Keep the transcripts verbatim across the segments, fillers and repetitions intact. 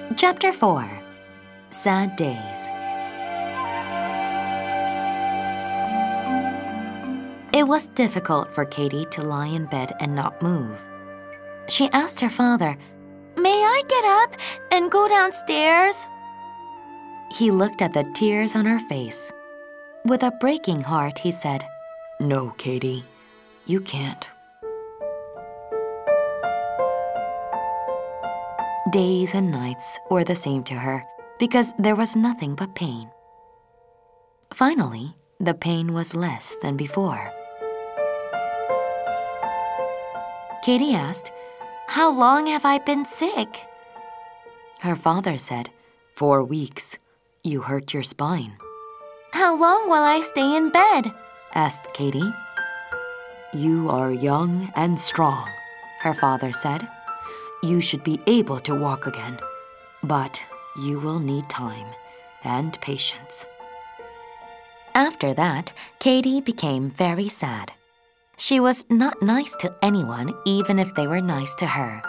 Chapter four. Sad Days. It was difficult for Katie to lie in bed and not move. She asked her father, "May I get up and go downstairs?" He looked at the tears on her face. With a breaking heart, he said, "No, Katie, you can't." Days and nights were the same to her because there was nothing but pain. Finally, the pain was less than before. Katie asked, "How long have I been sick?" Her father said, "Four weeks. You hurt your spine." "How long will I stay in bed?" asked Katie. "You are young and strong," her father said. "You should be able to walk again, but you will need time and patience." After that, Katie became very sad. She was not nice to anyone, even if they were nice to her.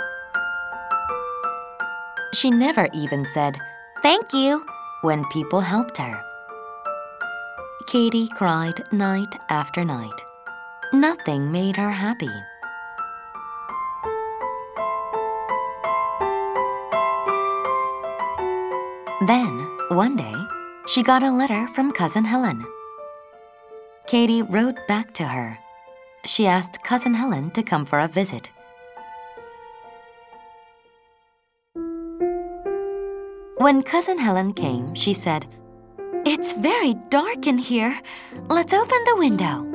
She never even said, "Thank you," when people helped her. Katie cried night after night. Nothing made her happy. Then, one day, she got a letter from Cousin Helen. Katie wrote back to her. She asked Cousin Helen to come for a visit. When Cousin Helen came, she said, "It's very dark in here. Let's open the window."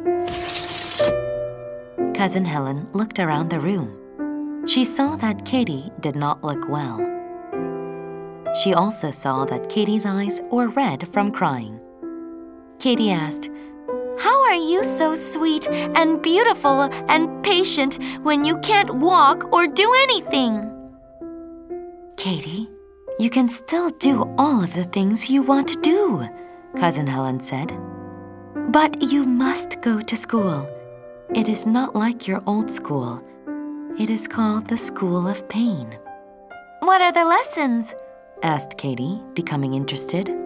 Cousin Helen looked around the room. She saw that Katie did not look well. She also saw that Katie's eyes were red from crying. Katie asked, "How are you so sweet and beautiful and patient when you can't walk or do anything?" "Katie, you can still do all of the things you want to do," Cousin Helen said. "But you must go to school. It is not like your old school. It is called the School of Pain." "What are the lessons?" asked Katie, becoming interested.